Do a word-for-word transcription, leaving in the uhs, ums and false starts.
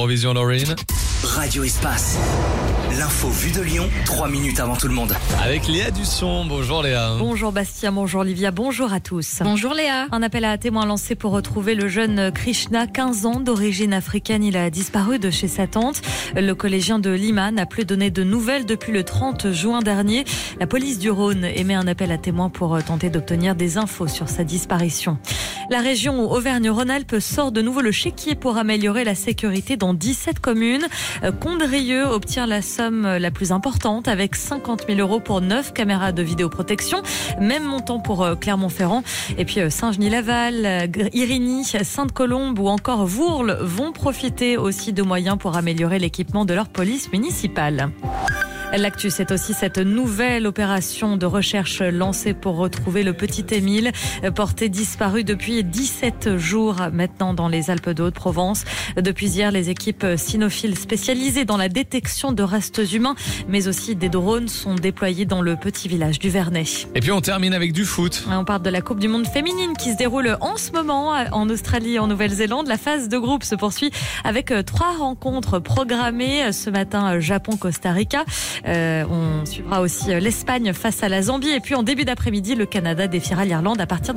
Provision Laurine. Radio Espace. L'info vue de Lyon, trois minutes avant tout le monde. Avec Léa Dusson. Bonjour Léa. Bonjour Bastien, bonjour Olivia, bonjour à tous. Bonjour Léa. Un appel à témoins lancé pour retrouver le jeune Krishna, quinze ans, d'origine africaine. Il a disparu de chez sa tante. Le collégien de Lima n'a plus donné de nouvelles depuis le trente juin dernier. La police du Rhône émet un appel à témoins pour tenter d'obtenir des infos sur sa disparition. La région Auvergne-Rhône-Alpes sort de nouveau le chéquier pour améliorer la sécurité dans dix-sept communes. Condrieu obtient la somme la plus importante avec cinquante mille euros pour neuf caméras de vidéoprotection. Même montant pour Clermont-Ferrand. Et puis Saint-Genis-Laval, Irigny, Sainte-Colombe ou encore Vourles vont profiter aussi de moyens pour améliorer l'équipement de leur police municipale. L'actu, c'est aussi cette nouvelle opération de recherche lancée pour retrouver le petit Émile, porté disparu depuis dix-sept jours maintenant dans les Alpes de Haute-Provence. Depuis hier, les équipes cynophiles spécialisées dans la détection de restes humains, mais aussi des drones, sont déployées dans le petit village du Vernet. Et puis on termine avec du foot. On parle de la Coupe du Monde féminine qui se déroule en ce moment en Australie et en Nouvelle-Zélande. La phase de groupe se poursuit avec trois rencontres programmées. Ce matin, Japon-Costa Rica. Euh, on suivra aussi l'Espagne face à la Zambie. Et puis en début d'après-midi, le Canada défiera l'Irlande à partir de